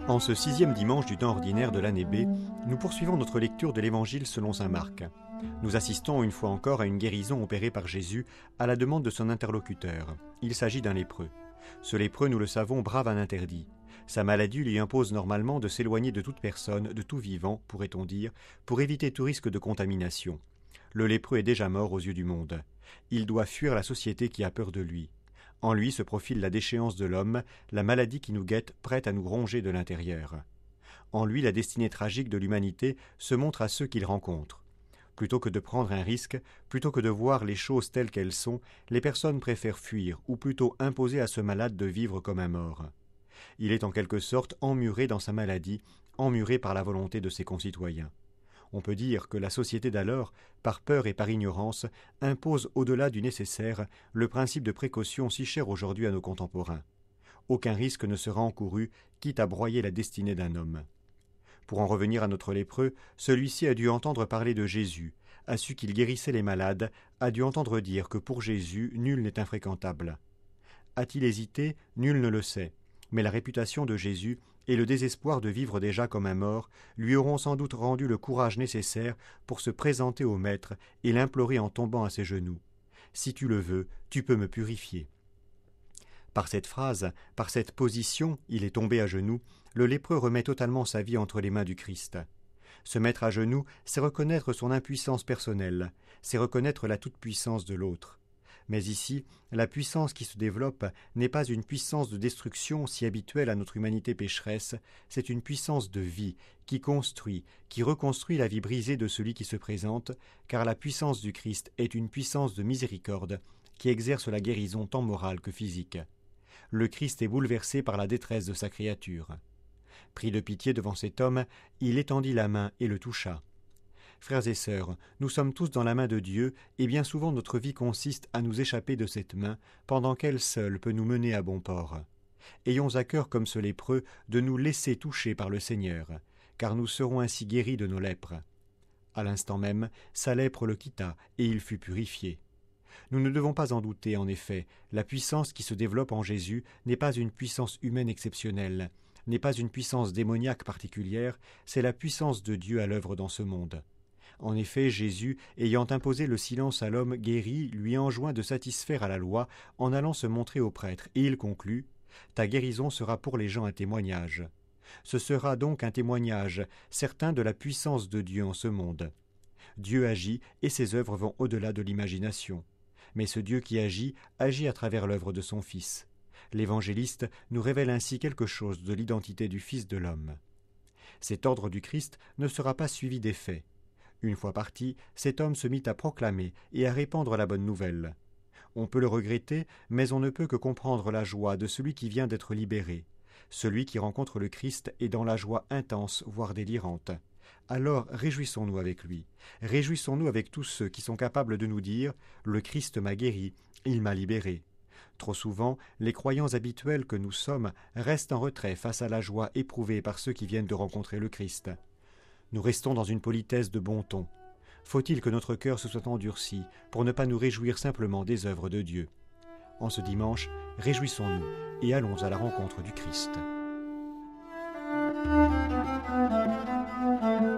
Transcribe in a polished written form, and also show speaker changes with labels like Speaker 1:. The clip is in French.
Speaker 1: En ce 6e dimanche du temps ordinaire de l'année B, nous poursuivons notre lecture de l'Évangile selon saint Marc. Nous assistons une fois encore à une guérison opérée par Jésus à la demande de son interlocuteur. Il s'agit d'un lépreux. Ce lépreux, nous le savons, brave un interdit. Sa maladie lui impose normalement de s'éloigner de toute personne, de tout vivant, pourrait-on dire, pour éviter tout risque de contamination. Le lépreux est déjà mort aux yeux du monde. Il doit fuir la société qui a peur de lui. En lui se profile la déchéance de l'homme, la maladie qui nous guette, prête à nous ronger de l'intérieur. En lui, la destinée tragique de l'humanité se montre à ceux qu'il rencontre. Plutôt que de prendre un risque, plutôt que de voir les choses telles qu'elles sont, les personnes préfèrent fuir, ou plutôt imposer à ce malade de vivre comme un mort. Il est en quelque sorte emmuré dans sa maladie, emmuré par la volonté de ses concitoyens. On peut dire que la société d'alors, par peur et par ignorance, impose au-delà du nécessaire le principe de précaution si cher aujourd'hui à nos contemporains. Aucun risque ne sera encouru, quitte à broyer la destinée d'un homme. Pour en revenir à notre lépreux, celui-ci a dû entendre parler de Jésus, a su qu'il guérissait les malades, a dû entendre dire que pour Jésus, nul n'est infréquentable. A-t-il hésité? Nul ne le sait. Mais la réputation de Jésus et le désespoir de vivre déjà comme un mort lui auront sans doute rendu le courage nécessaire pour se présenter au Maître et l'implorer en tombant à ses genoux. « Si tu le veux, tu peux me purifier. » Par cette phrase, par cette position, il est tombé à genoux, le lépreux remet totalement sa vie entre les mains du Christ. Se mettre à genoux, c'est reconnaître son impuissance personnelle, c'est reconnaître la toute-puissance de l'autre. Mais ici, la puissance qui se développe n'est pas une puissance de destruction si habituelle à notre humanité pécheresse, c'est une puissance de vie qui construit, qui reconstruit la vie brisée de celui qui se présente, car la puissance du Christ est une puissance de miséricorde qui exerce la guérison tant morale que physique. Le Christ est bouleversé par la détresse de sa créature. Pris de pitié devant cet homme, il étendit la main et le toucha. Frères et sœurs, nous sommes tous dans la main de Dieu et bien souvent notre vie consiste à nous échapper de cette main pendant qu'elle seule peut nous mener à bon port. Ayons à cœur comme ce lépreux de nous laisser toucher par le Seigneur, car nous serons ainsi guéris de nos lèpres. À l'instant même, sa lèpre le quitta et il fut purifié. Nous ne devons pas en douter, en effet, la puissance qui se développe en Jésus n'est pas une puissance humaine exceptionnelle, n'est pas une puissance démoniaque particulière, c'est la puissance de Dieu à l'œuvre dans ce monde. En effet, Jésus, ayant imposé le silence à l'homme guéri, lui enjoint de satisfaire à la loi en allant se montrer au prêtre, et il conclut « Ta guérison sera pour les gens un témoignage. » Ce sera donc un témoignage certain de la puissance de Dieu en ce monde. Dieu agit et ses œuvres vont au-delà de l'imagination. Mais ce Dieu qui agit à travers l'œuvre de son Fils. L'évangéliste nous révèle ainsi quelque chose de l'identité du Fils de l'homme. Cet ordre du Christ ne sera pas suivi d'effet. Une fois parti, cet homme se mit à proclamer et à répandre la bonne nouvelle. On peut le regretter, mais on ne peut que comprendre la joie de celui qui vient d'être libéré. Celui qui rencontre le Christ est dans la joie intense, voire délirante. Alors réjouissons-nous avec lui. Réjouissons-nous avec tous ceux qui sont capables de nous dire « Le Christ m'a guéri, il m'a libéré ». Trop souvent, les croyants habituels que nous sommes restent en retrait face à la joie éprouvée par ceux qui viennent de rencontrer le Christ. Nous restons dans une politesse de bon ton. Faut-il que notre cœur se soit endurci pour ne pas nous réjouir simplement des œuvres de Dieu? En ce dimanche, réjouissons-nous et allons à la rencontre du Christ.